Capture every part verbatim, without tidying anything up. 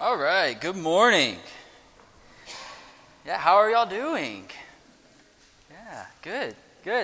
All right, good morning. Yeah, how are y'all doing? Yeah, good, good.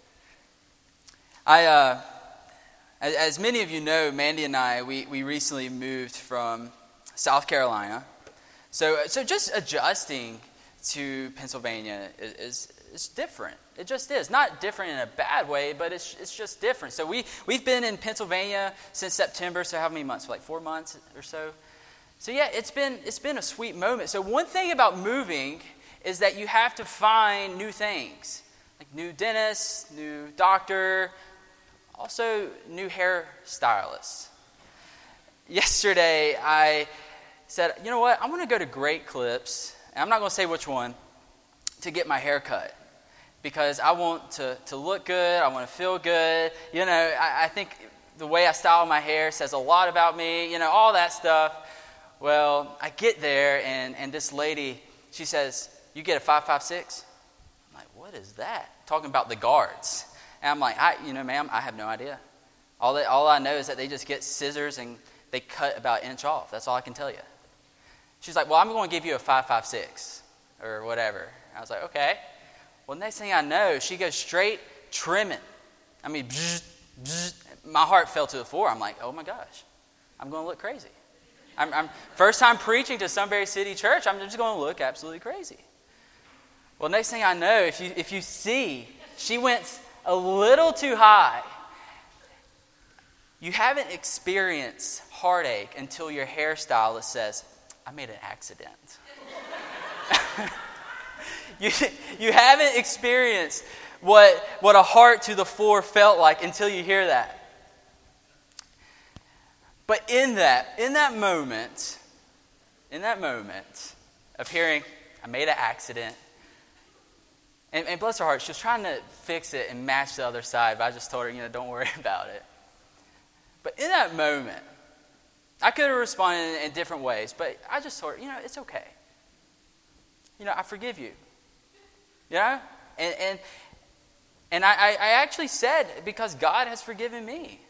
I, uh, as, as many of you know, Mandy and I, we, we recently moved from South Carolina. So, so just adjusting to Pennsylvania is, is, is different. It just is. Not different in a bad way, but it's it's just different. So we, we've been in Pennsylvania since September, so how many months? Like four months or so? So yeah, it's been it's been a sweet moment. So one thing about moving is that you have to find new things, like new dentist, new doctor, also new hairstylist. Yesterday, I said, you know what? I'm going to go to Great Clips, and I'm not going to say which one, to get my hair cut because I want to, to look good. I want to feel good. You know, I, I think the way I style my hair says a lot about me. You know, all that stuff. Well, I get there, and, and this lady, she says, you get a five five six? I'm like, what is that? Talking about the guards. And I'm like, I, you know, ma'am, I have no idea. All that, all I know is that they just get scissors, and they cut about an inch off. That's all I can tell you. She's like, well, I'm going to give you a five five six or whatever. I was like, okay. Well, next thing I know, she goes straight trimming. I mean, bzz, bzz. My heart fell to the floor. I'm like, oh, my gosh, I'm going to look crazy. I'm, I'm first time preaching to Sunbury City Church. I'm just going to look absolutely crazy. Well, next thing I know, if you if you see, she went a little too high. You haven't experienced heartache until your hairstylist says, I made an accident. you you haven't experienced what what a heart to the floor felt like until you hear that. But in that, in that moment, in that moment of hearing, I made an accident, and, and bless her heart, she was trying to fix it and match the other side, but I just told her, you know, don't worry about it. But in that moment, I could have responded in, in different ways, but I just told her, you know, it's okay. You know, I forgive you. You know? And and, and I, I actually said, because God has forgiven me.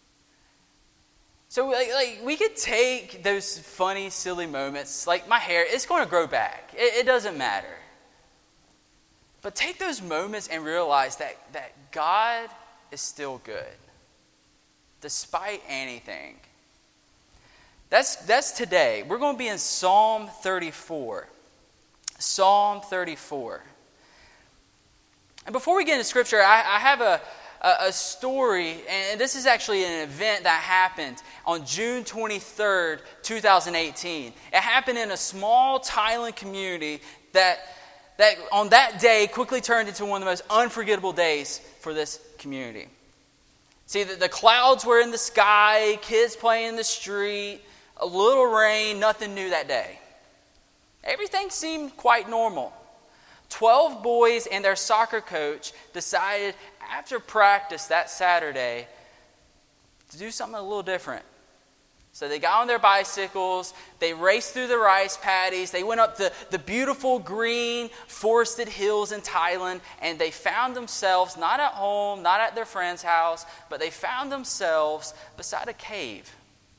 So, like, like, we could take those funny, silly moments, like my hair, it's going to grow back. It, it doesn't matter. But take those moments and realize that, that God is still good, despite anything. That's, that's today. We're going to be in Psalm thirty-four. Psalm thirty-four. And before we get into Scripture, I, I have a... a story, and this is actually an event that happened on June twenty-third, twenty eighteen. It happened in a small Thailand community that, that on that day quickly turned into one of the most unforgettable days for this community. See, the, the clouds were in the sky, kids playing in the street, a little rain, nothing new that day. Everything seemed quite normal. Twelve boys and their soccer coach decided after practice that Saturday to do something a little different. So they got on their bicycles, they raced through the rice paddies, they went up the, the beautiful green forested hills in Thailand, and they found themselves not at home, not at their friend's house, but they found themselves beside a cave.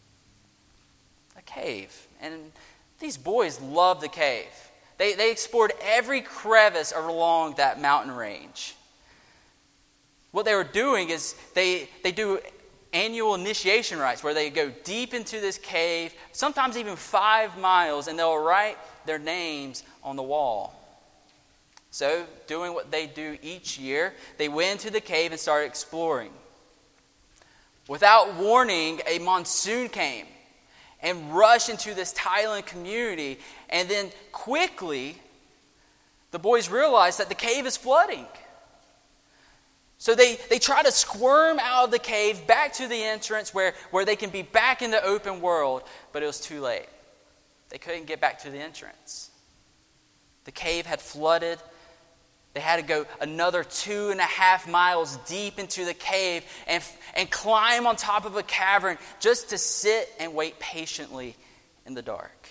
A cave. And these boys loved the cave. They, they explored every crevice along that mountain range. What they were doing is they, they do annual initiation rites where they go deep into this cave, sometimes even five miles, and they'll write their names on the wall. So, doing what they do each year, they went into the cave and started exploring. Without warning, a monsoon came and rushed into this Thailand community, and then quickly, the boys realized that the cave is flooding. So they, they try to squirm out of the cave back to the entrance where, where they can be back in the open world, but it was too late. They couldn't get back to the entrance. The cave had flooded. They had to go another two and a half miles deep into the cave and, and climb on top of a cavern just to sit and wait patiently in the dark.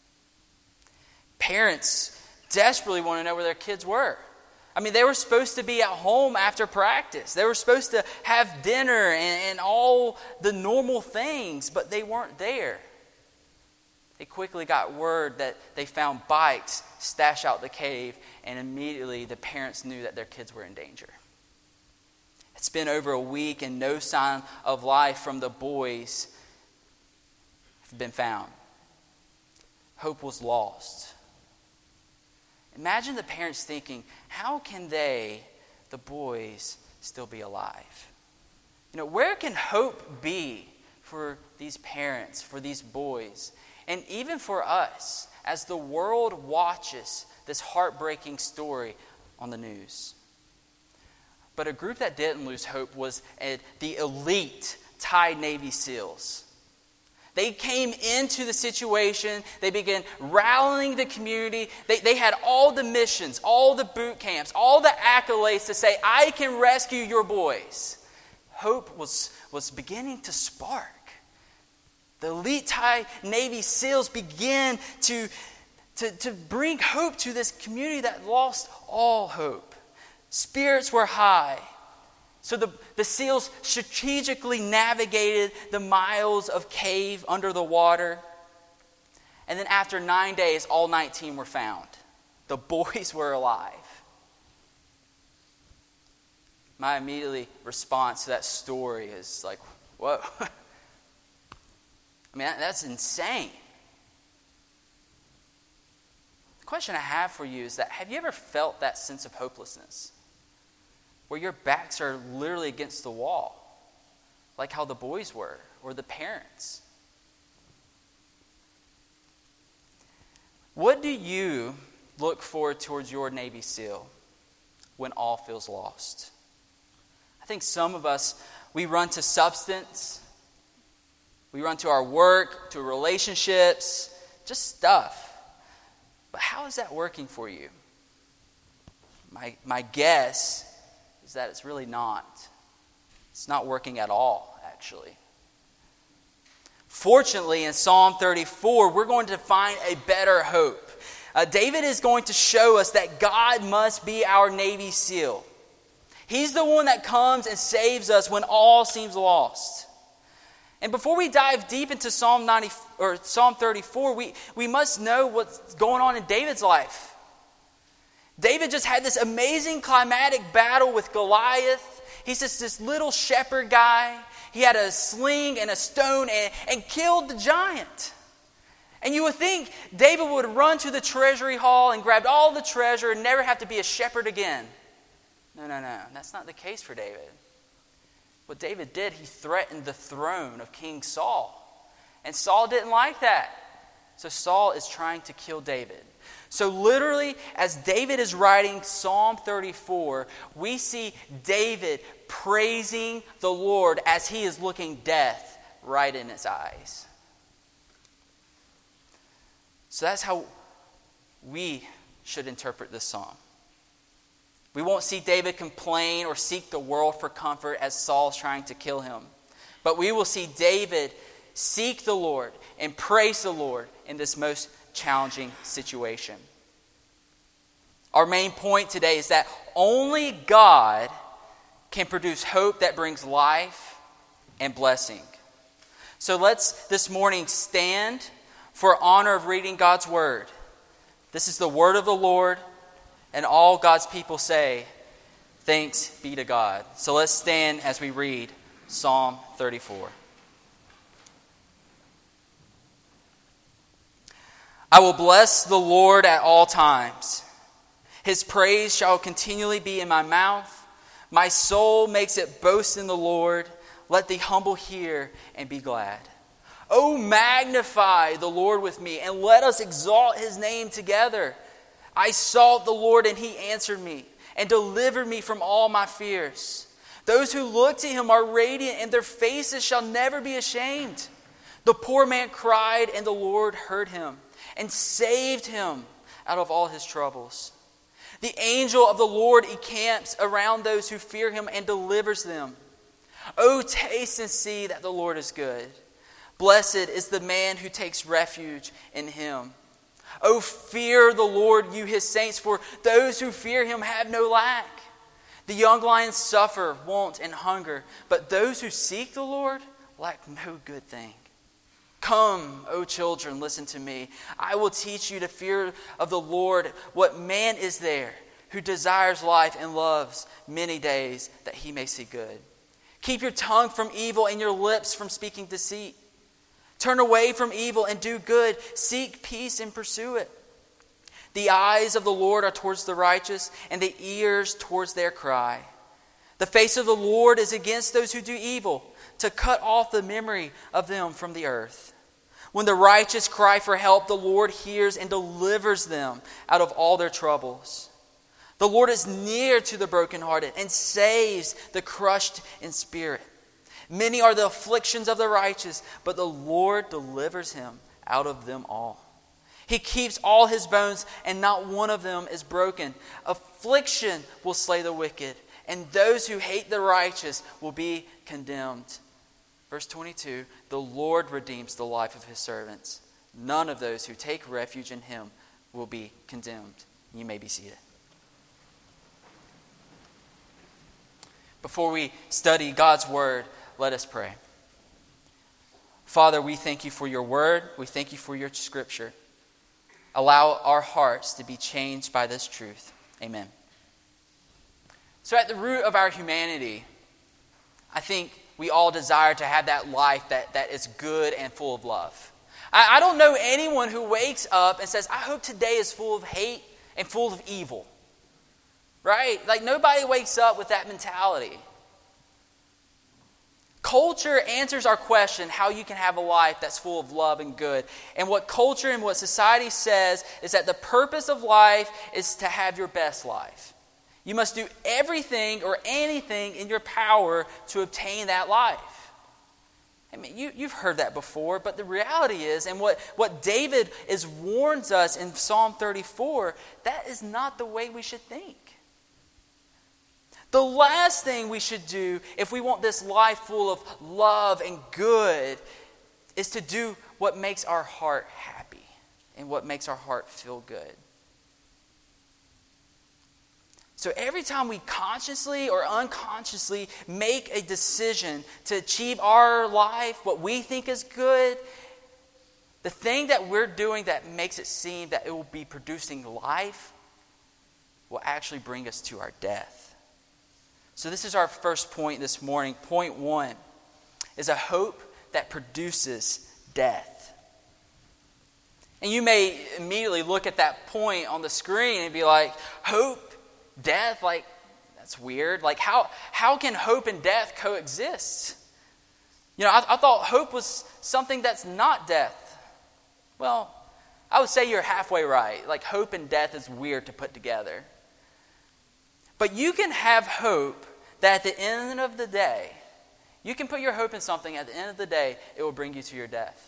Parents desperately want to know where their kids were. I mean, they were supposed to be at home after practice. They were supposed to have dinner and, and all the normal things, but they weren't there. He quickly got word that they found bikes stashed out the cave, and immediately the parents knew that their kids were in danger. It's been over a week and no sign of life from the boys have been found. Hope was lost. Imagine the parents thinking, how can they, the boys, still be alive? You know, where can hope be for these parents, for these boys, and even for us as the world watches this heartbreaking story on the news? But a group that didn't lose hope was uh, the elite Thai Navy SEALs. They came into the situation. They began rallying the community. They, they had all the missions, all the boot camps, all the accolades to say, I can rescue your boys. Hope was, was beginning to spark. The elite Thai Navy SEALs began to, to, to bring hope to this community that lost all hope. Spirits were high. So the, the SEALs strategically navigated the miles of cave under the water. And then after nine days, all nineteen were found. The boys were alive. My immediate response to that story is like, whoa. I mean, that, that's insane. The question I have for you is that, have you ever felt that sense of hopelessness? Where your backs are literally against the wall, like how the boys were, or the parents. What do you look forward towards your Navy SEAL when all feels lost? I think some of us, we run to substance, we run to our work, to relationships, just stuff. But how is that working for you? My, my guess is that it's really not. It's not working at all, actually. Fortunately, in Psalm thirty-four, we're going to find a better hope. Uh, David is going to show us that God must be our Navy SEAL. He's the one that comes and saves us when all seems lost. And before we dive deep into Psalm ninety or Psalm thirty-four, we, we must know what's going on in David's life. David just had this amazing climatic battle with Goliath. He's just this little shepherd guy. He had a sling and a stone and, and killed the giant. And you would think David would run to the treasury hall and grab all the treasure and never have to be a shepherd again. No, no, no. That's not the case for David. What David did, he threatened the throne of King Saul. And Saul didn't like that. So Saul is trying to kill David. So literally, as David is writing Psalm thirty-four, we see David praising the Lord as he is looking death right in his eyes. So that's how we should interpret this psalm. We won't see David complain or seek the world for comfort as Saul's trying to kill him. But we will see David seek the Lord and praise the Lord in this most challenging situation. Our main point today is that only God can produce hope that brings life and blessing. So let's this morning stand for honor of reading God's word. This is the word of the Lord, and all God's people say, thanks be to God. So let's stand as we read Psalm thirty-four. I will bless the Lord at all times. His praise shall continually be in my mouth. My soul makes it boast in the Lord. Let the humble hear and be glad. Oh, magnify the Lord with me, and let us exalt his name together. I sought the Lord, and he answered me, and delivered me from all my fears. Those who look to him are radiant, and their faces shall never be ashamed. The poor man cried, and the Lord heard him, and saved him out of all his troubles. The angel of the Lord encamps around those who fear him and delivers them. Oh, taste and see that the Lord is good. Blessed is the man who takes refuge in him. Oh, fear the Lord, you his saints, for those who fear him have no lack. The young lions suffer want and hunger, but those who seek the Lord lack no good thing. Come, O children, listen to me. I will teach you to fear of the Lord. What man is there who desires life and loves many days that he may see good? Keep your tongue from evil and your lips from speaking deceit. Turn away from evil and do good. Seek peace and pursue it. The eyes of the Lord are towards the righteous, and the ears towards their cry. The face of the Lord is against those who do evil, to cut off the memory of them from the earth. When the righteous cry for help, the Lord hears and delivers them out of all their troubles. The Lord is near to the brokenhearted and saves the crushed in spirit. Many are the afflictions of the righteous, but the Lord delivers him out of them all. He keeps all his bones, and not one of them is broken. Affliction will slay the wicked, and those who hate the righteous will be condemned. Verse twenty-two, the Lord redeems the life of his servants. None of those who take refuge in him will be condemned. You may be seated. Before we study God's word, let us pray. Father, we thank you for your word. We thank you for your scripture. Allow our hearts to be changed by this truth. Amen. So at the root of our humanity, I think we all desire to have that life that, that is good and full of love. I, I don't know anyone who wakes up and says, I hope today is full of hate and full of evil. Right? Like nobody wakes up with that mentality. Culture answers our question how you can have a life that's full of love and good. And what culture and what society says is that the purpose of life is to have your best life. You must do everything or anything in your power to obtain that life. I mean, you, you've heard that before, but the reality is, and what, what David is warns us in Psalm thirty-four, that is not the way we should think. The last thing we should do if we want this life full of love and good is to do what makes our heart happy and what makes our heart feel good. So every time we consciously or unconsciously make a decision to achieve our life, what we think is good, the thing that we're doing that makes it seem that it will be producing life will actually bring us to our death. So this is our first point this morning. Point one is a hope that produces death. And you may immediately look at that point on the screen and be like, hope, death, like, that's weird. Like, how, how can hope and death coexist? You know, I, I thought hope was something that's not death. Well, I would say you're halfway right. Like, hope and death is weird to put together. But you can have hope that at the end of the day, you can put your hope in something, at the end of the day, it will bring you to your death.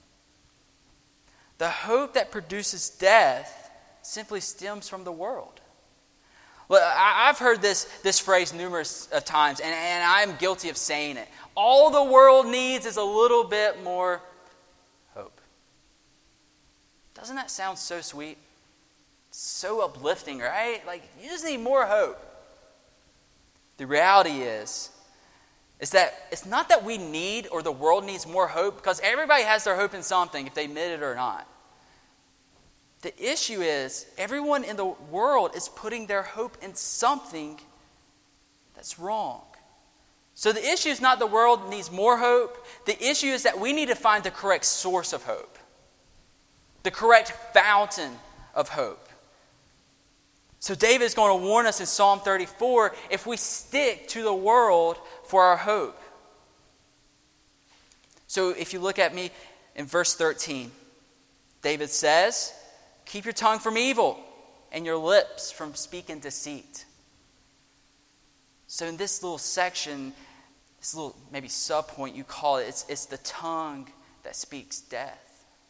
The hope that produces death simply stems from the world. Well, I've heard this, this phrase numerous of times, and, and I'm guilty of saying it. All the world needs is a little bit more hope. Doesn't that sound so sweet? So uplifting, right? Like, you just need more hope. The reality is, is that it's not that we need or the world needs more hope, because everybody has their hope in something, if they admit it or not. The issue is, everyone in the world is putting their hope in something that's wrong. So the issue is not the world needs more hope. The issue is that we need to find the correct source of hope, the correct fountain of hope. So David is going to warn us in Psalm thirty-four if we stick to the world for our hope. So if you look at me in verse thirteen, David says, keep your tongue from evil and your lips from speaking deceit. So in this little section, this little maybe sub-point you call it, it's, it's the tongue that speaks death.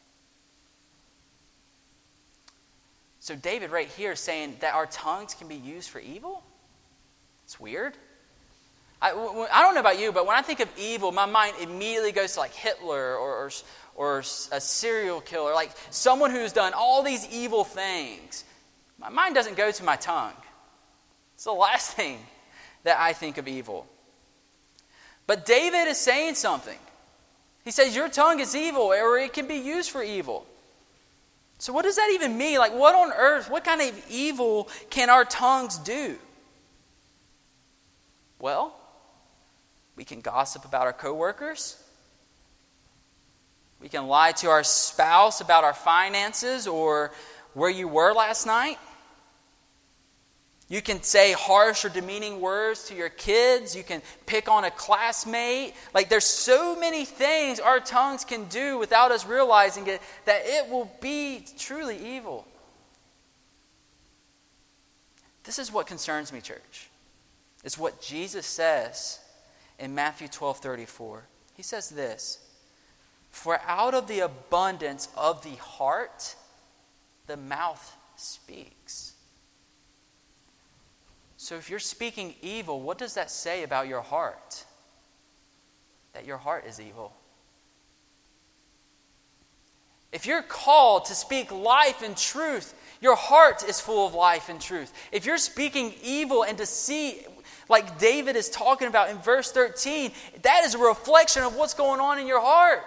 So David right here is saying that our tongues can be used for evil? It's weird. I, I don't know about you, but when I think of evil, my mind immediately goes to like Hitler or, or, or a serial killer, like someone who's done all these evil things. My mind doesn't go to my tongue. It's the last thing that I think of evil. But David is saying something. He says your tongue is evil, or it can be used for evil. So what does that even mean? Like, what on earth, what kind of evil can our tongues do? Well, we can gossip about our coworkers. We can lie to our spouse about our finances or where you were last night. You can say harsh or demeaning words to your kids. You can pick on a classmate. Like, there's so many things our tongues can do without us realizing it, that it will be truly evil. This is what concerns me, church. It's what Jesus says in Matthew twelve thirty-four. He says this, "For out of the abundance of the heart, the mouth speaks." So if you're speaking evil, what does that say about your heart? That your heart is evil. If you're called to speak life and truth, your heart is full of life and truth. If you're speaking evil and deceit, like David is talking about in verse thirteen, that is a reflection of what's going on in your heart.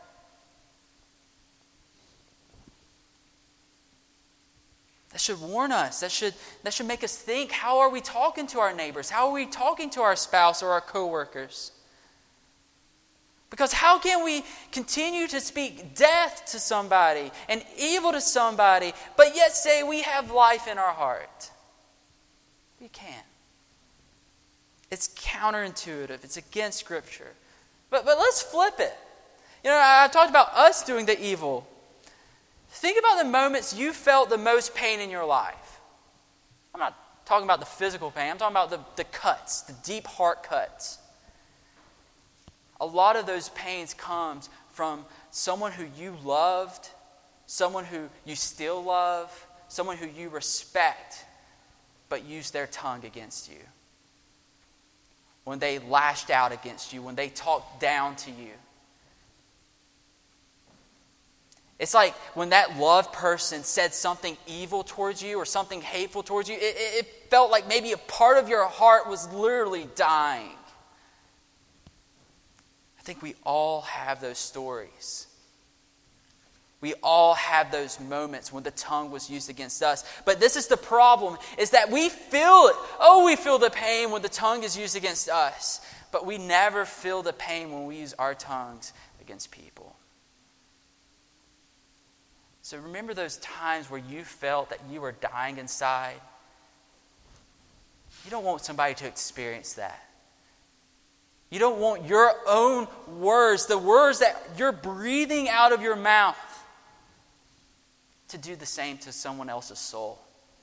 That should warn us. That should, that should make us think, how are we talking to our neighbors? How are we talking to our spouse or our coworkers? Because how can we continue to speak death to somebody and evil to somebody, but yet say we have life in our heart? We can't. It's counterintuitive. It's against Scripture. But, but let's flip it. You know, I, I talked about us doing the evil. Think about the moments you felt the most pain in your life. I'm not talking about the physical pain. I'm talking about the, the cuts, the deep heart cuts. A lot of those pains comes from someone who you loved, someone who you still love, someone who you respect, but used their tongue against you. When they lashed out against you, when they talked down to you. It's like when that loved person said something evil towards you or something hateful towards you, it, it felt like maybe a part of your heart was literally dying. I think we all have those stories. We all have those moments when the tongue was used against us. But this is the problem, is that we feel it. Oh, we feel the pain when the tongue is used against us. But we never feel the pain when we use our tongues against people. So remember those times where you felt that you were dying inside? You don't want somebody to experience that. You don't want your own words, the words that you're breathing out of your mouth, to do the same to someone else's soul.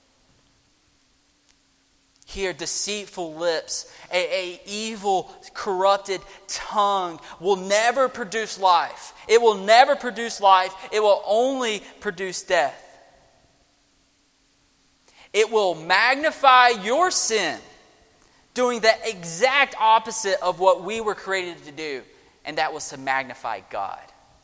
Here, deceitful lips, a, a evil, corrupted tongue will never produce life. It will never produce life. It will only produce death. It will magnify your sin, doing the exact opposite of what we were created to do, and that was to magnify God.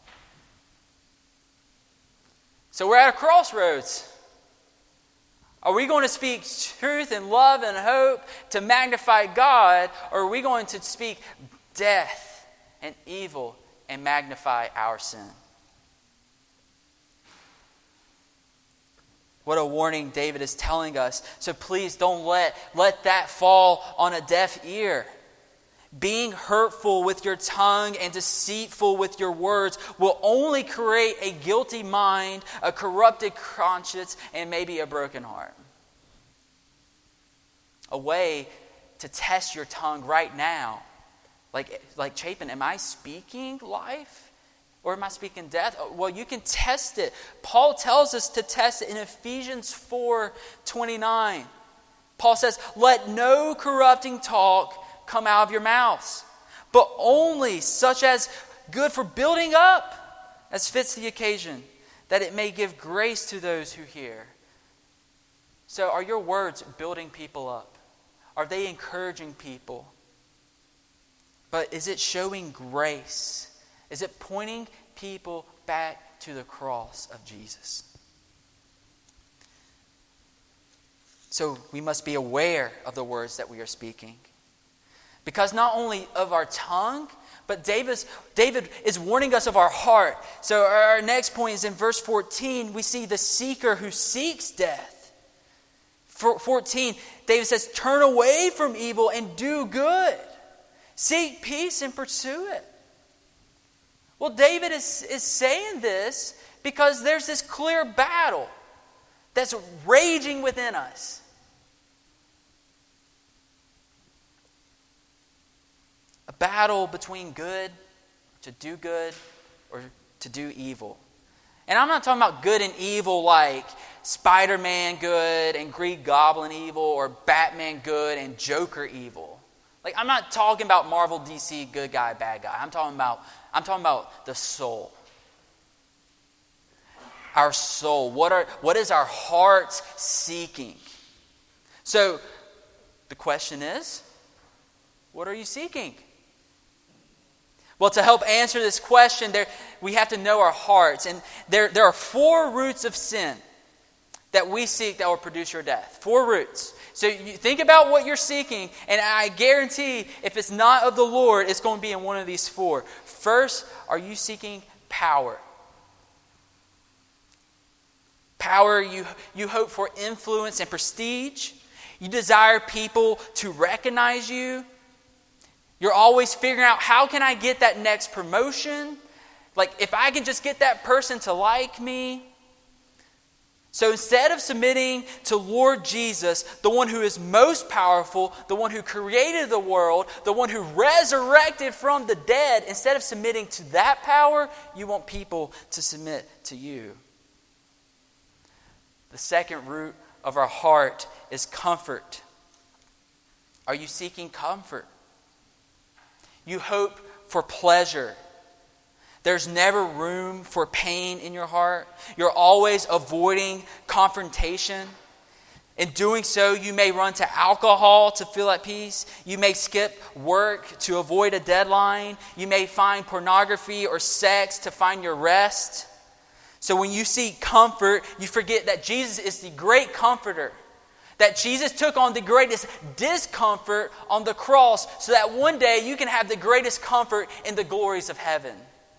So we're at a crossroads. Are we going to speak truth and love and hope to magnify God, or are we going to speak death and evil and magnify our sin? What a warning David is telling us. So please don't let, let that fall on a deaf ear. Being hurtful with your tongue and deceitful with your words will only create a guilty mind, a corrupted conscience, and maybe a broken heart. A way to test your tongue right now. Like, like Chapin, am I speaking life? Or am I speaking death? Well, you can test it. Paul tells us to test it in Ephesians four twenty-nine. Paul says, "Let no corrupting talk come out of your mouths, but only such as good for building up, as fits the occasion, that it may give grace to those who hear." So are your words building people up? Are they encouraging people? But is it showing grace? Is it pointing people back to the cross of Jesus? So we must be aware of the words that we are speaking. Because not only of our tongue, but David's, David is warning us of our heart. So our next point is in verse fourteen, we see the seeker who seeks death. fourteen, David says, turn away from evil and do good. Seek peace and pursue it. Well, David is, is saying this because there's this clear battle that's raging within us. A battle between good, to do good, or to do evil. And I'm not talking about good and evil like Spider-Man good and Greek Goblin evil, or Batman good and Joker evil. Like, I'm not talking about Marvel, D C, good guy, bad guy. I'm talking about, I'm talking about the soul. Our soul. What are what is our hearts seeking? So, the question is, what are you seeking? Well, to help answer this question, there we have to know our hearts. And there, there are four roots of sin that we seek that will produce your death. Four roots. So you think about what you're seeking, and I guarantee if it's not of the Lord, it's going to be in one of these four. First, are you seeking power? Power, you, you hope for influence and prestige. You desire people to recognize you. You're always figuring out, how can I get that next promotion? Like, if I can just get that person to like me. So instead of submitting to Lord Jesus, the one who is most powerful, the one who created the world, the one who resurrected from the dead, instead of submitting to that power, you want people to submit to you. The second root of our heart is comfort. Are you seeking comfort? You hope for pleasure. There's never room for pain in your heart. You're always avoiding confrontation. In doing so, you may run to alcohol to feel at peace. You may skip work to avoid a deadline. You may find pornography or sex to find your rest. So when you seek comfort, you forget that Jesus is the great comforter. That Jesus took on the greatest discomfort on the cross so that one day you can have the greatest comfort in the glories of heaven.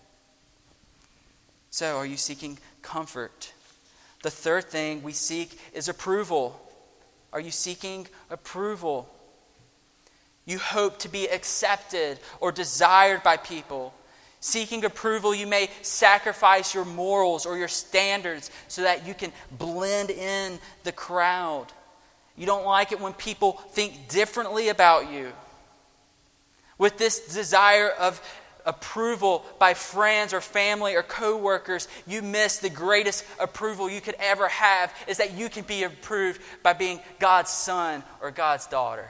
So, are you seeking comfort? The third thing we seek is approval. Are you seeking approval? You hope to be accepted or desired by people. Seeking approval, you may sacrifice your morals or your standards so that you can blend in the crowd. You don't like it when people think differently about you. With this desire of approval by friends or family or co-workers, you miss the greatest approval you could ever have, is that you can be approved by being God's son or God's daughter.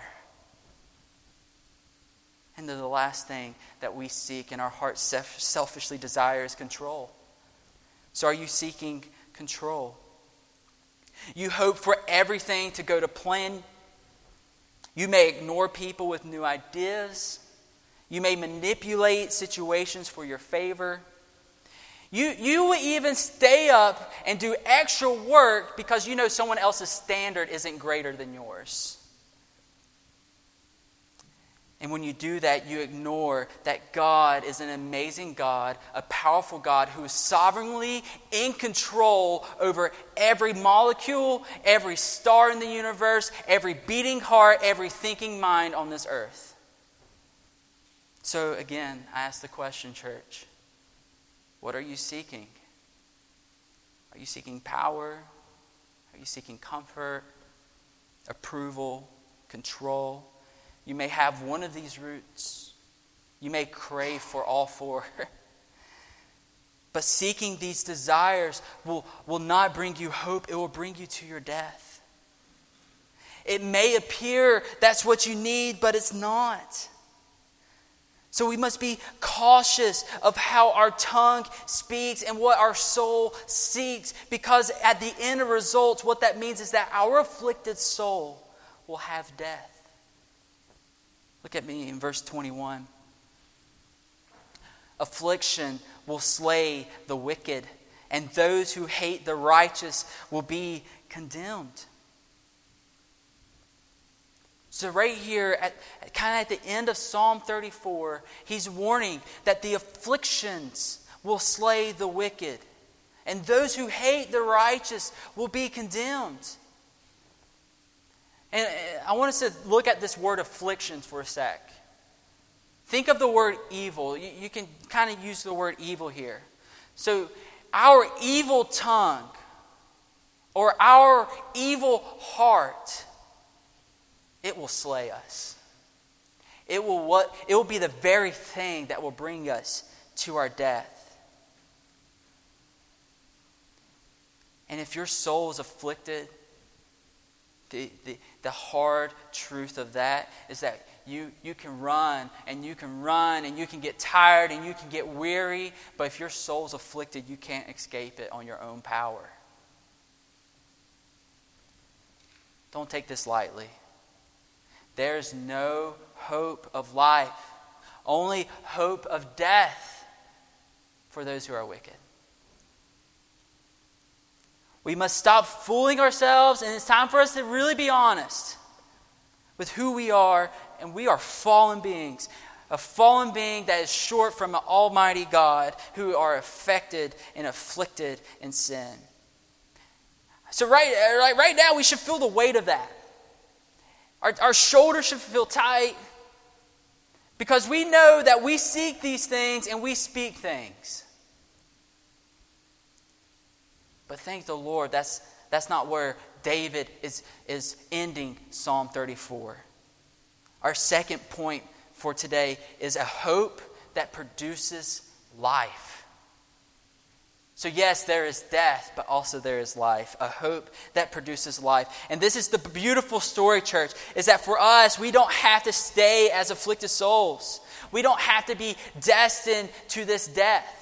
And then the last thing that we seek and our heart selfishly desire is control. So are you seeking control? You hope for everything to go to plan. You may ignore people with new ideas. You may manipulate situations for your favor. You, you will even stay up and do extra work because you know someone else's standard isn't greater than yours. And when you do that, you ignore that God is an amazing God, a powerful God who is sovereignly in control over every molecule, every star in the universe, every beating heart, every thinking mind on this earth. So again, I ask the question, church, what are you seeking? Are you seeking power? Are you seeking comfort, approval, control? You may have one of these roots. You may crave for all four. But seeking these desires will, will not bring you hope. It will bring you to your death. It may appear that's what you need, but it's not. So we must be cautious of how our tongue speaks and what our soul seeks, because at the end of results, what that means is that our afflicted soul will have death. Look at me in verse twenty-one. Affliction will slay the wicked, and those who hate the righteous will be condemned. So right here, at kind of at the end of Psalm thirty-four, he's warning that the afflictions will slay the wicked, and those who hate the righteous will be condemned. And I want us to look at this word afflictions for a sec. Think of the word evil. You, you can kind of use the word evil here. So our evil tongue or our evil heart, it will slay us. It will what? It will be the very thing that will bring us to our death. And if your soul is afflicted, the, the, the hard truth of that is that you, you can run and you can run and you can get tired and you can get weary, but if your soul is afflicted, you can't escape it on your own power. Don't take this lightly. There's no hope of life, only hope of death for those who are wicked. We must stop fooling ourselves, and it's time for us to really be honest with who we are, and we are fallen beings. A fallen being that is short from an almighty God who are affected and afflicted in sin. So right, right, right now we should feel the weight of that. Our, our shoulders should feel tight because we know that we seek these things and we speak things. But thank the Lord, that's, that's not where David is, is ending Psalm thirty-four. Our second point for today is a hope that produces life. So yes, there is death, but also there is life. A hope that produces life. And this is the beautiful story, church, is that for us, we don't have to stay as afflicted souls. We don't have to be destined to this death.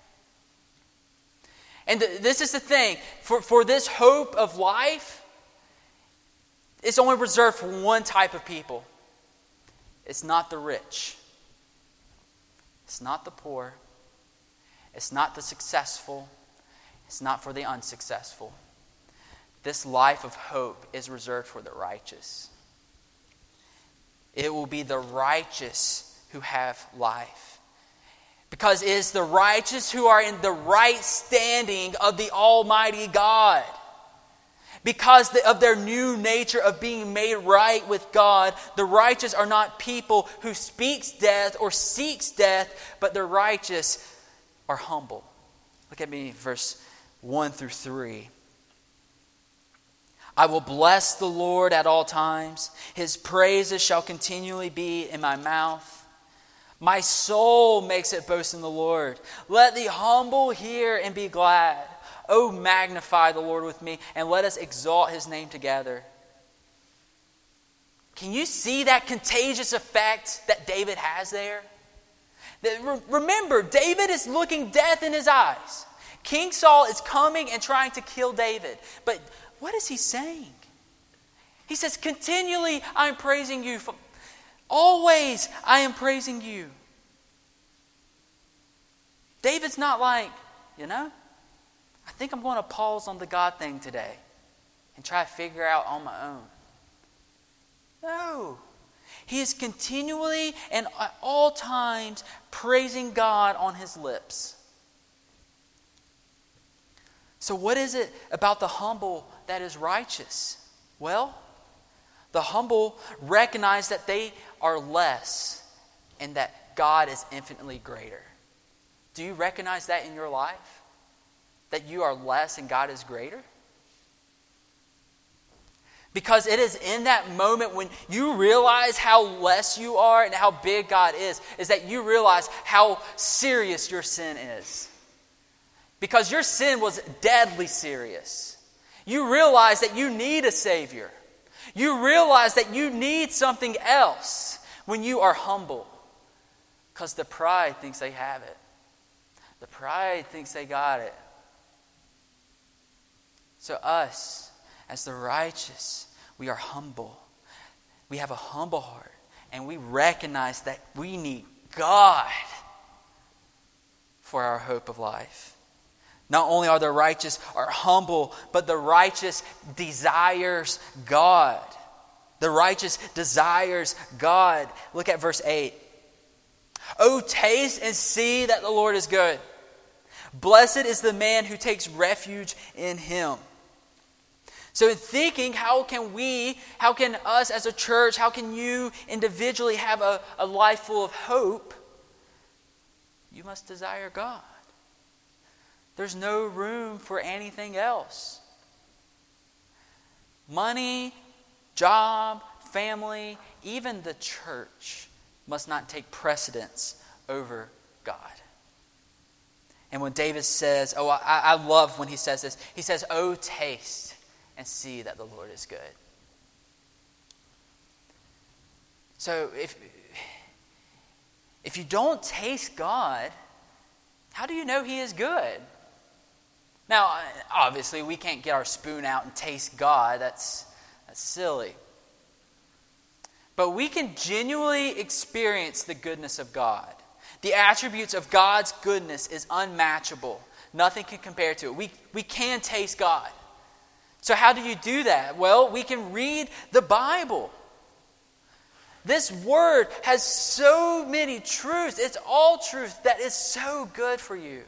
And th- this is the thing. For, for this hope of life, it's only reserved for one type of people. It's not the rich. It's not the poor. It's not the successful. It's not for the unsuccessful. This life of hope is reserved for the righteous. It will be the righteous who have life. Because it is the righteous who are in the right standing of the Almighty God. Because of their new nature of being made right with God, the righteous are not people who speaks death or seeks death, but the righteous are humble. Look at me, verse one through three. I will bless the Lord at all times. His praises shall continually be in my mouth. My soul makes it boast in the Lord. Let the humble hear and be glad. Oh, magnify the Lord with me, and let us exalt his name together. Can you see that contagious effect that David has there? Remember, David is looking death in his eyes. King Saul is coming and trying to kill David. But what is he saying? He says, continually I'm praising you. Always I am praising you. David's not like, you know, I think I'm going to pause on the God thing today and try to figure out on my own. No. He is continually and at all times praising God on his lips. So what is it about the humble that is righteous? Well, the humble recognize that they are less and that God is infinitely greater. Do you recognize that in your life? That you are less and God is greater? Because it is in that moment when you realize how less you are and how big God is, is that you realize how serious your sin is. Because your sin was deadly serious. You realize that you need a Savior. You realize that you need something else when you are humble. Because the pride thinks they have it. The pride thinks they got it. So us, as the righteous, we are humble. We have a humble heart. And we recognize that we need God for our hope of life. Not only are the righteous are humble, but the righteous desires God. The righteous desires God. Look at verse eight. Oh, taste and see that the Lord is good. Blessed is the man who takes refuge in him. So in thinking, how can we, how can us as a church, how can you individually have a, a life full of hope? You must desire God. There's no room for anything else. Money, job, family, even the church must not take precedence over God. And when David says, oh, I, I love when he says this, he says, oh, taste and see that the Lord is good. So if, if you don't taste God, how do you know he is good? Now, obviously, we can't get our spoon out and taste God. That's, that's silly. But we can genuinely experience the goodness of God. The attributes of God's goodness is unmatchable. Nothing can compare to it. We, we can taste God. So how do you do that? Well, we can read the Bible. This word has so many truths. It's all truth that is so good for you.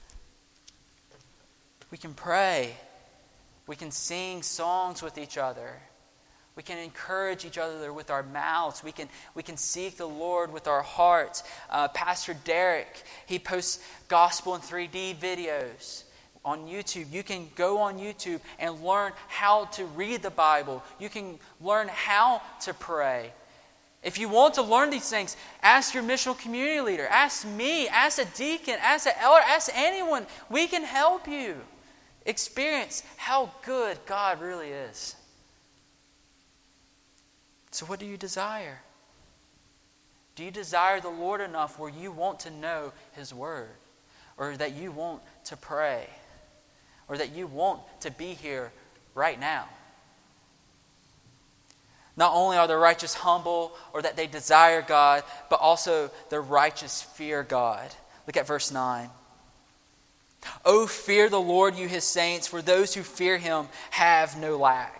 We can pray. We can sing songs with each other. We can encourage each other with our mouths. We can, we can seek the Lord with our hearts. Uh, Pastor Derek, he posts gospel in three D videos on YouTube. You can go on YouTube and learn how to read the Bible. You can learn how to pray. If you want to learn these things, ask your missional community leader. Ask me. Ask a deacon. Ask an elder. Ask anyone. We can help you experience how good God really is. So what do you desire? Do you desire the Lord enough where you want to know His Word? Or that you want to pray? Or that you want to be here right now? Not only are the righteous humble or that they desire God, but also the righteous fear God. Look at verse nine. Oh, fear the Lord, you His saints, for those who fear Him have no lack.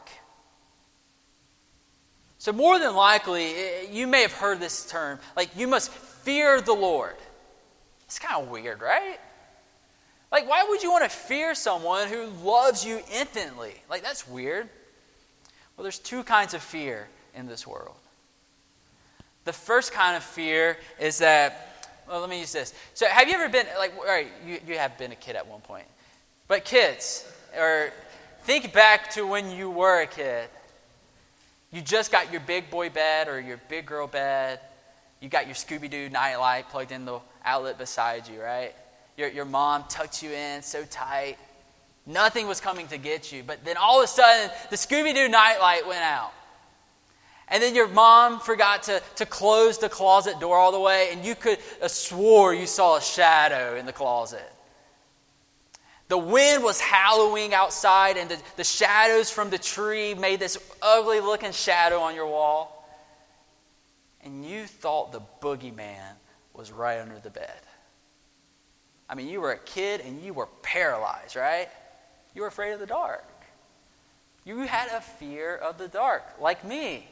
So more than likely, you may have heard this term, like you must fear the Lord. It's kind of weird, right? Like, why would you want to fear someone who loves you infinitely? Like, that's weird. Well, there's two kinds of fear in this world. The first kind of fear is that, well, let me use this. So have you ever been, like, all right, you, you have been a kid at one point. But kids, or think back to when you were a kid. You just got your big boy bed or your big girl bed. You got your Scooby-Doo nightlight plugged in the outlet beside you, right? Your, your mom tucked you in so tight. Nothing was coming to get you. But then all of a sudden, the Scooby-Doo nightlight went out. And then your mom forgot to, to close the closet door all the way, and you could have swore you saw a shadow in the closet. The wind was howling outside, and the, the shadows from the tree made this ugly-looking shadow on your wall. And you thought the boogeyman was right under the bed. I mean, you were a kid, and you were paralyzed, right? You were afraid of the dark. You had a fear of the dark, like me.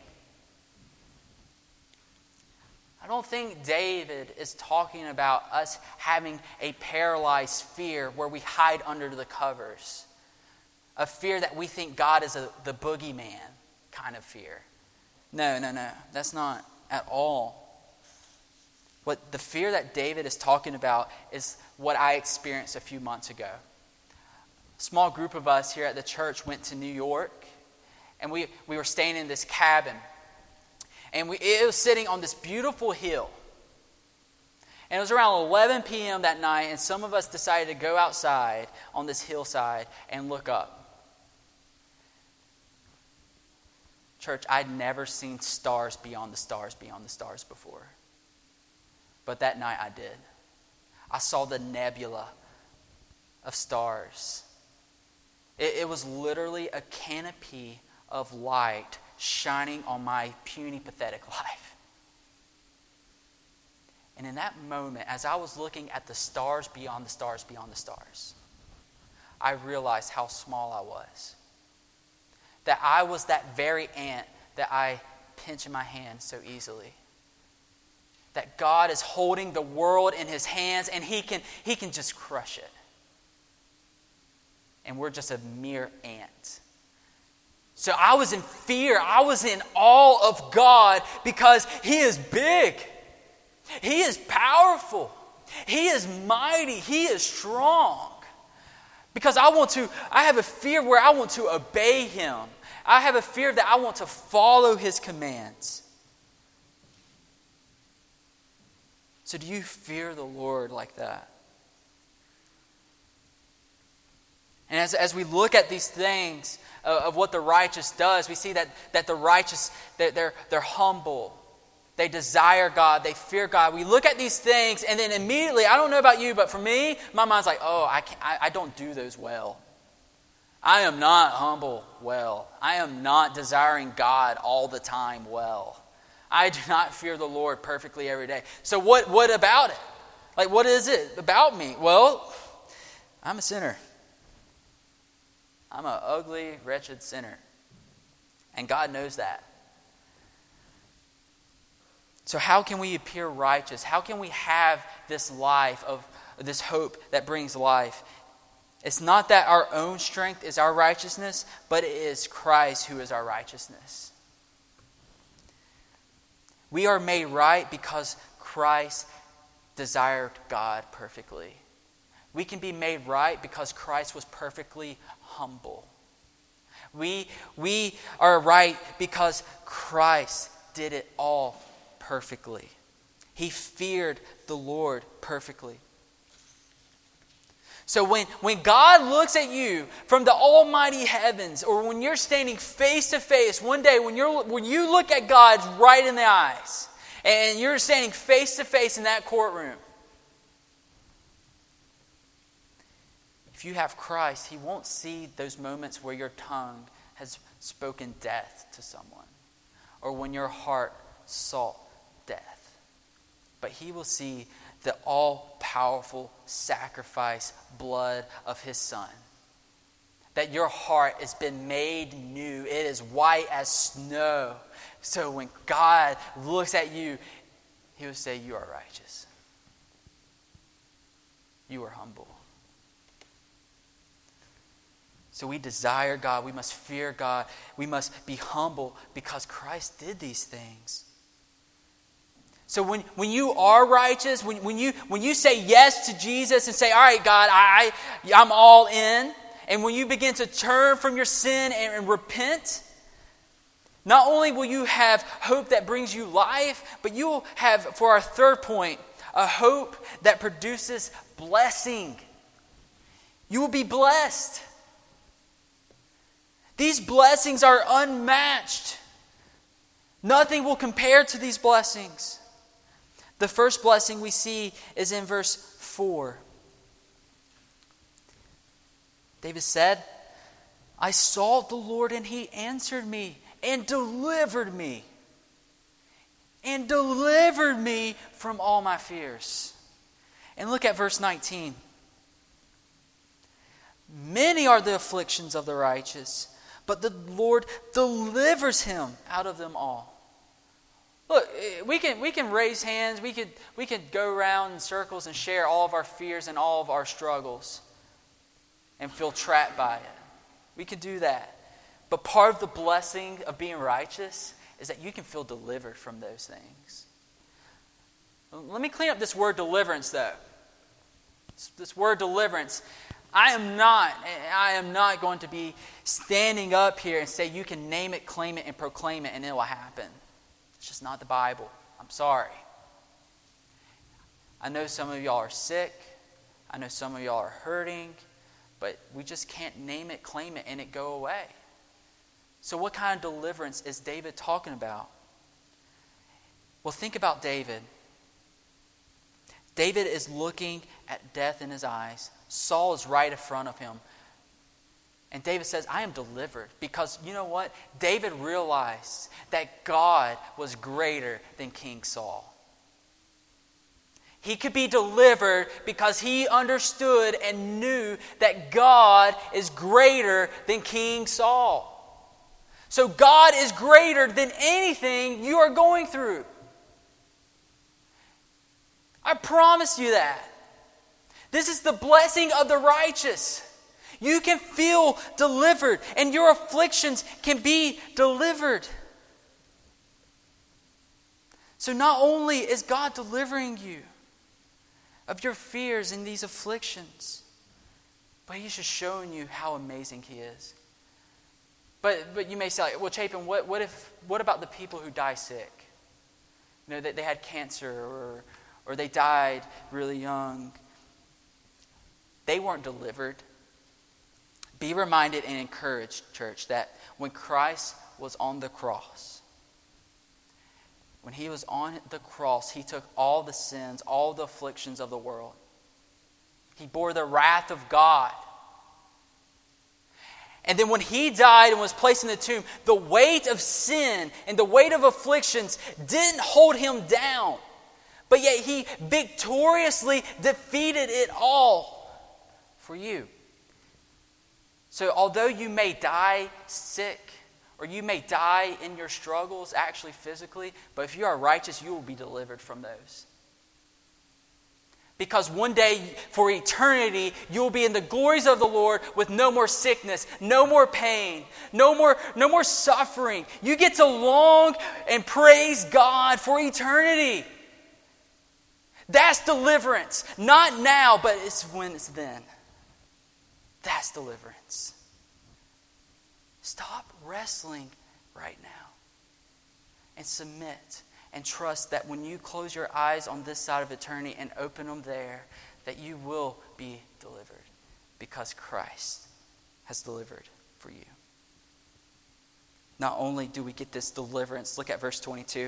I don't think David is talking about us having a paralyzed fear where we hide under the covers. A fear that we think God is a, the boogeyman kind of fear. No, no, no. That's not at all. What the fear that David is talking about is what I experienced a few months ago. A small group of us here at the church went to New York, and we, we were staying in this cabin. And we, it was sitting on this beautiful hill. And it was around eleven p.m. that night, and some of us decided to go outside on this hillside and look up. Church, I'd never seen stars beyond the stars beyond the stars before. But that night I did. I saw the nebula of stars. It, it was literally a canopy of light shining on my puny, pathetic life. And in that moment, as I was looking at the stars beyond the stars beyond the stars, I realized how small I was. That I was that very ant that I pinch in my hand so easily. That God is holding the world in his hands and he can, he can just crush it. And we're just a mere ant. So I was in fear. I was in awe of God because he is big. He is powerful. He is mighty. He is strong. Because I want to, I have a fear where I want to obey him. I have a fear that I want to follow his commands. So do you fear the Lord like that? And as, as we look at these things of, of what the righteous does, we see that, that the righteous, they're, they're, they're humble. They desire God. They fear God. We look at these things and then immediately, I don't know about you, but for me, my mind's like, oh, I, can't, I, I don't do those well. I am not humble well. I am not desiring God all the time well. I do not fear the Lord perfectly every day. So what, what about it? Like, what is it about me? Well, I'm a sinner. I'm an ugly, wretched sinner. And God knows that. So how can we appear righteous? How can we have this life of this hope that brings life? It's not that our own strength is our righteousness, but it is Christ who is our righteousness. We are made right because Christ desired God perfectly. We can be made right because Christ was perfectly humble. We, we are right because Christ did it all perfectly. He feared the Lord perfectly. So when, when God looks at you from the almighty heavens, or when you're standing face to face one day, when you're when you look at God right in the eyes, and you're standing face to face in that courtroom, if you have Christ, He won't see those moments where your tongue has spoken death to someone, or when your heart sought death. But He will see the all-powerful sacrifice blood of His Son. That your heart has been made new. It is white as snow. So when God looks at you, He will say, you are righteous. You are humble. So we desire God. We must fear God. We must be humble because Christ did these things. So when, when you are righteous, when, when you when you say yes to Jesus and say, all right, God, I, I'm all in. And when you begin to turn from your sin and, and repent, not only will you have hope that brings you life, but you will have, for our third point, a hope that produces blessing. You will be blessed. These blessings are unmatched. Nothing will compare to these blessings. The first blessing we see is in verse four. David said, I sought the Lord and He answered me and delivered me. And delivered me from all my fears. And look at verse nineteen. Many are the afflictions of the righteous, but the Lord delivers him out of them all. Look, we can we can raise hands, we could we could go around in circles and share all of our fears and all of our struggles and feel trapped by it. We could do that. But part of the blessing of being righteous is that you can feel delivered from those things. Let me clean up this word deliverance though. This word deliverance. I am not, I am not going to be standing up here and say you can name it, claim it, and proclaim it and it will happen. It's just not the Bible. I'm sorry. I know some of y'all are sick. I know some of y'all are hurting. But we just can't name it, claim it, and it go away. So what kind of deliverance is David talking about? Well, think about David. David is looking at death in his eyes. Saul is right in front of him. And David says, I am delivered. Because you know what? David realized that God was greater than King Saul. He could be delivered because he understood and knew that God is greater than King Saul. So God is greater than anything you are going through. I promise you that. This is the blessing of the righteous. You can feel delivered, and your afflictions can be delivered. So not only is God delivering you of your fears and these afflictions, but He's just showing you how amazing He is. But but you may say, like, well, Chapin, what what if what about the people who die sick? You know, that they had cancer or or they died really young. They weren't delivered. Be reminded and encouraged, church, that when Christ was on the cross, when He was on the cross, He took all the sins, all the afflictions of the world. He bore the wrath of God. And then when He died and was placed in the tomb, the weight of sin and the weight of afflictions didn't hold Him down. But yet He victoriously defeated it all for you. So although you may die sick, or you may die in your struggles, actually physically, but if you are righteous, you will be delivered from those. Because one day, for eternity, you will be in the glories of the Lord with no more sickness, no more pain, no more, no more suffering. You get to long and praise God for eternity. That's deliverance. Not now, but it's when it's then. That's deliverance. Stop wrestling right now and submit and trust that when you close your eyes on this side of eternity and open them there, that you will be delivered because Christ has delivered for you. Not only do we get this deliverance, look at verse twenty-two.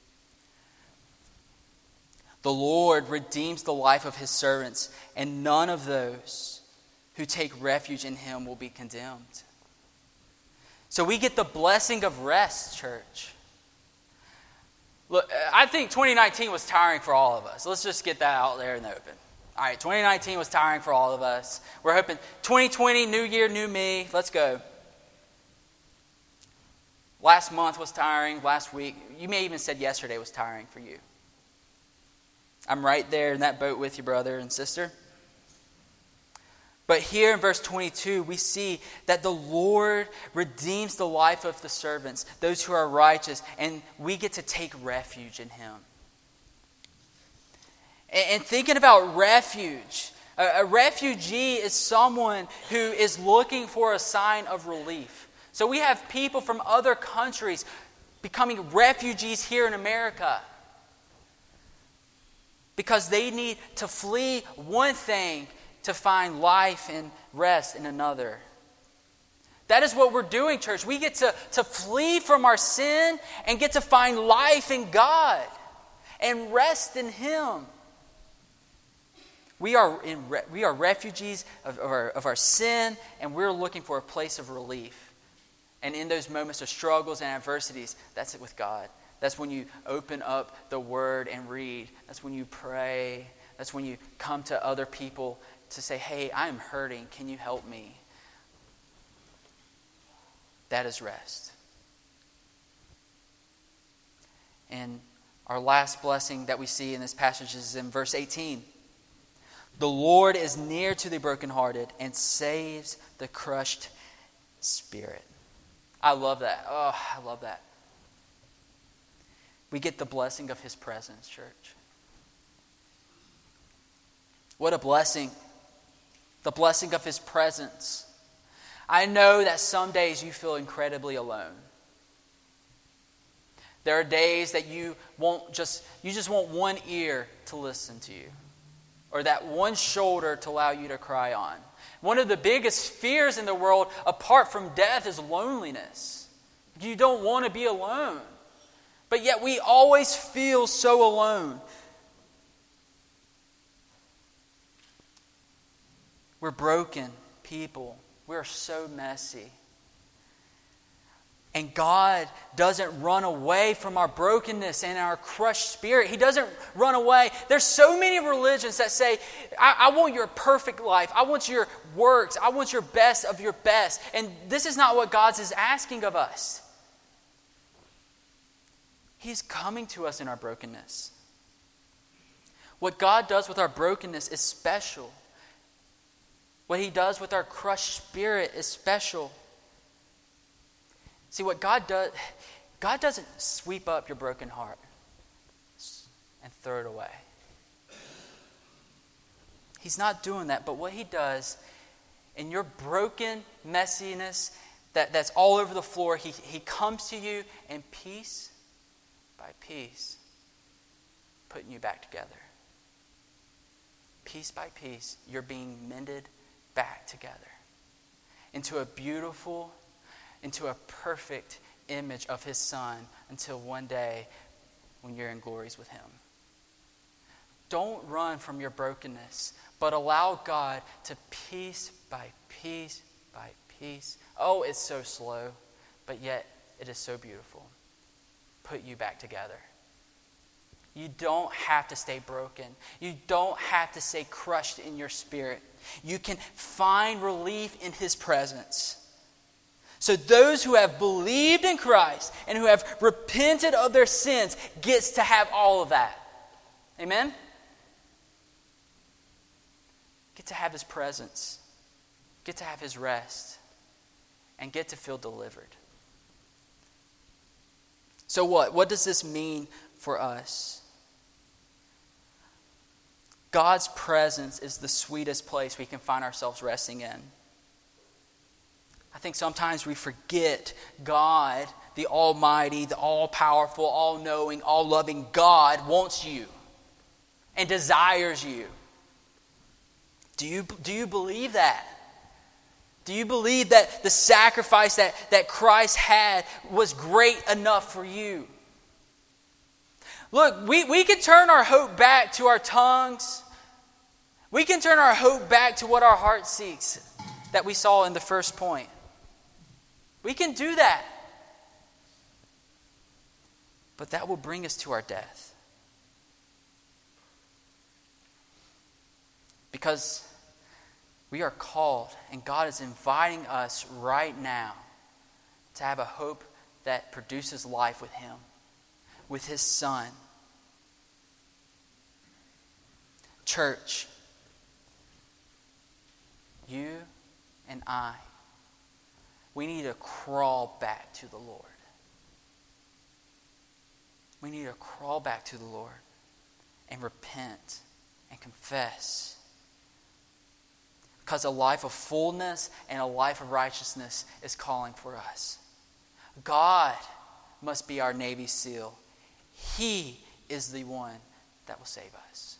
The Lord redeems the life of His servants, and none of those who take refuge in Him will be condemned. So we get the blessing of rest, church. Look, I think twenty nineteen was tiring for all of us. Let's just get that out there in the open. All right, twenty nineteen was tiring for all of us. We're hoping twenty twenty, new year, new me. Let's go. Last month was tiring. Last week, you may even said yesterday was tiring for you. I'm right there in that boat with you, brother and sister. But here in verse twenty-two, we see that the Lord redeems the life of the servants, those who are righteous, and we get to take refuge in Him. And thinking about refuge, a refugee is someone who is looking for a sign of relief. So we have people from other countries becoming refugees here in America because they need to flee one thing to find life and rest in another. That is what we're doing, church. We get to, to flee from our sin and get to find life in God and rest in Him. We are in we are refugees of, of, our, of our sin, and we're looking for a place of relief. And in those moments of struggles and adversities, that's it with God. That's when you open up the Word and read. That's when you pray. That's when you come to other people to say, hey, I'm hurting. Can you help me? That is rest. And our last blessing that we see in this passage is in verse eighteen. The Lord is near to the brokenhearted and saves the crushed spirit. I love that. Oh, I love that. We get the blessing of His presence, church. What a blessing. The blessing of His presence. I know that some days you feel incredibly alone. There are days that you won't just you just want one ear to listen to you, or that one shoulder to allow you to cry on. One of the biggest fears in the world, apart from death, is loneliness. You don't want to be alone. But yet we always feel so alone. We're broken people. We're so messy. And God doesn't run away from our brokenness and our crushed spirit. He doesn't run away. There's so many religions that say, I, I want your perfect life. I want your works. I want your best of your best. And this is not what God is asking of us. He's coming to us in our brokenness. What God does with our brokenness is special. What he does with our crushed spirit is special. See, what God does, God doesn't sweep up your broken heart and throw it away. He's not doing that, but what he does in your broken messiness that, that's all over the floor, he, he comes to you and piece by piece, putting you back together. Piece by piece, you're being mended back together into a beautiful, into a perfect image of his Son until one day when you're in glories with him. Don't run from your brokenness, but allow God to piece by piece by piece. Oh, it's so slow, but yet it is so beautiful. Put you back together. You don't have to stay broken. You don't have to stay crushed in your spirit. You can find relief in his presence. So those who have believed in Christ and who have repented of their sins gets to have all of that. Amen? Get to have his presence. Get to have his rest. And get to feel delivered. So what? What does this mean for us? God's presence is the sweetest place we can find ourselves resting in. I think sometimes we forget God, the Almighty, the all-powerful, all-knowing, all-loving God wants you and desires you. Do you, do you believe that? Do you believe that the sacrifice that, that Christ had was great enough for you? Look, we, we can turn our hope back to our tongues. We can turn our hope back to what our heart seeks that we saw in the first point. We can do that. But that will bring us to our death. Because we are called, and God is inviting us right now to have a hope that produces life with him, with his Son. Church, you and I, we need to crawl back to the Lord. We need to crawl back to the Lord and repent and confess. Because a life of fullness and a life of righteousness is calling for us. God must be our Navy SEAL. He is the one that will save us.